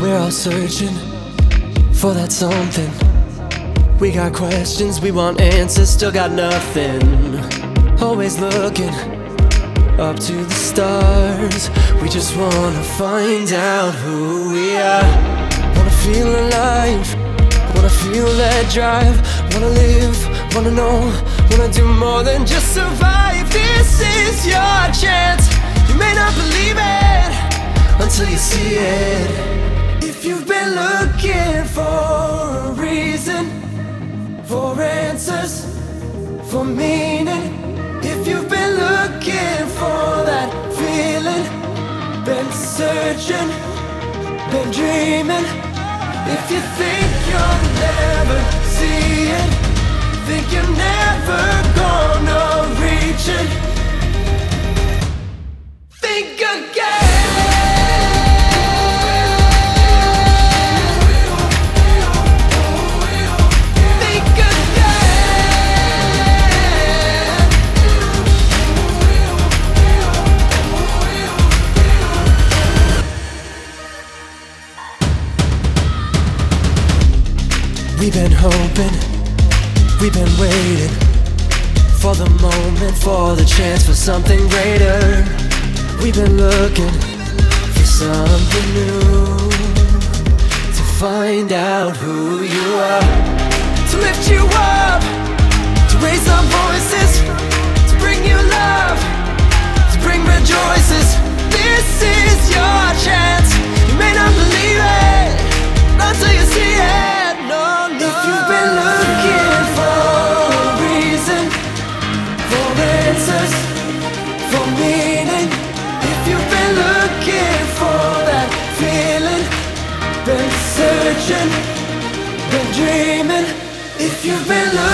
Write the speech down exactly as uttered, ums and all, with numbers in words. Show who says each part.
Speaker 1: We're all searching for that something. We got questions, we want answers, still got nothing. Always looking up to the stars. We just wanna find out who we are. Wanna feel alive, wanna feel that drive. Wanna live, wanna know, wanna do more than just survive. This is your chance. You may not believe it until you see it. If you've been looking for a reason, for answers, for meaning, if you've been looking for that feeling, been searching, been dreaming, if you think you'll never see it, think you're never gonna reach it, think again. We've been hoping, we've been waiting for the moment, for the chance, for something greater. We've been looking for something new, to find out who you are, to lift you up, to raise our voices, to bring you love, to bring rejoices. This is your chance. You may not believe it until you see it. If you've been looking for a reason, for answers, for meaning, if you've been looking for that feeling, been searching, been dreaming, if you've been looking